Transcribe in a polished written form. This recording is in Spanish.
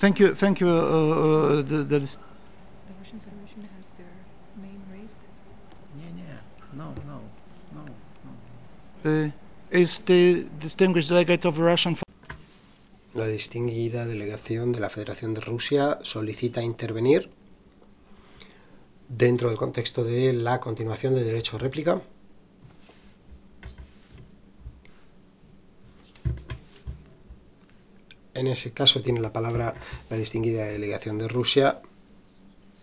Thank you. Thank you. The Russian Federation has their name raised. Nie, nie. No, no, no, no. Is the distinguished delegate of the Russian? La distinguida delegación de la Federación de Rusia solicita intervenir dentro del contexto de la continuación del derecho a réplica. En ese caso tiene la palabra la distinguida delegación de Rusia.